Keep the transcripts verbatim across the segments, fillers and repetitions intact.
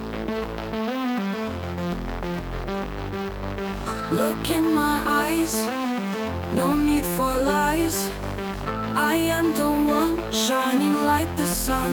Look in my eyes, no need for lies. I am the one shining like the sun.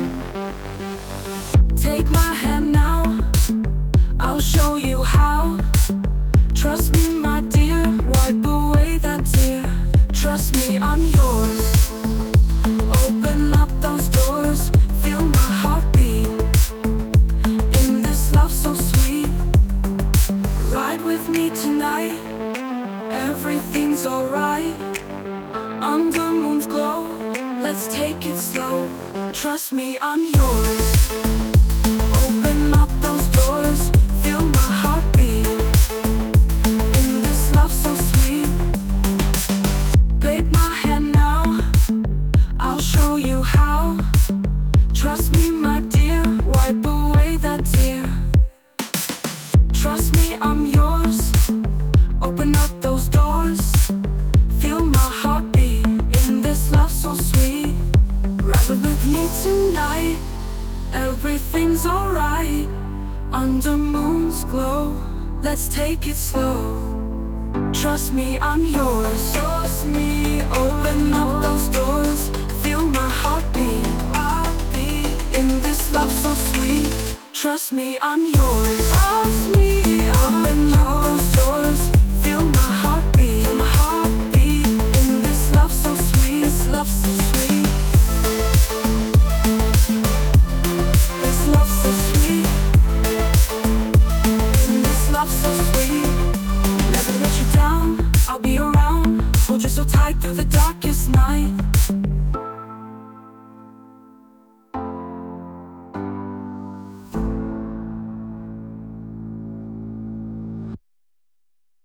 Take my hand now, I'll show you how. Trust me, my dear, wipe away that tear. Trust me, I'm yours. Open up those doors, feel my heartbeat. In this love so sweet, ride with me tonight. Everything's alright. Under moon's glow, let's take it slow. Trust me, I'm yours. Open up those doors, feel my heartbeat. In this love so sweet, take my hand now, I'll show you how. Trust me, my dear, wipe away that tear. Trust me, I'm yours. Open up those doors, feel my heartbeat. In this love so sweet, ride with me tonight. Everything's alright. Under moon's glow, let's take it slow. Trust me, I'm yours. Trust me, open up those doors, feel my heartbeat. Heartbeat. In this love so sweet, trust me, I'm yours. Trust me.